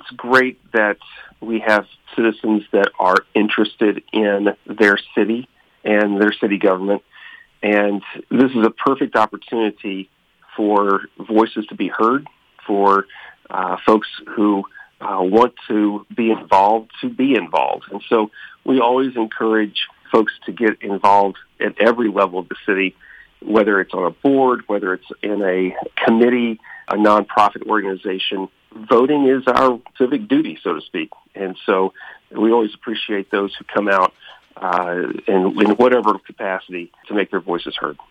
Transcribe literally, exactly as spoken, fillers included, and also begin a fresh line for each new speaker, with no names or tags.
it's great that we have citizens that are interested in their city and their city government. And this is a perfect opportunity for voices to be heard, for uh, folks who uh, want to be involved to be involved. And so we always encourage folks to get involved at every level of the city, whether it's on a board, whether it's in a committee, a nonprofit organization. Voting is our civic duty, so to speak. And so we always appreciate those who come out uh, in, in whatever capacity to make their voices heard.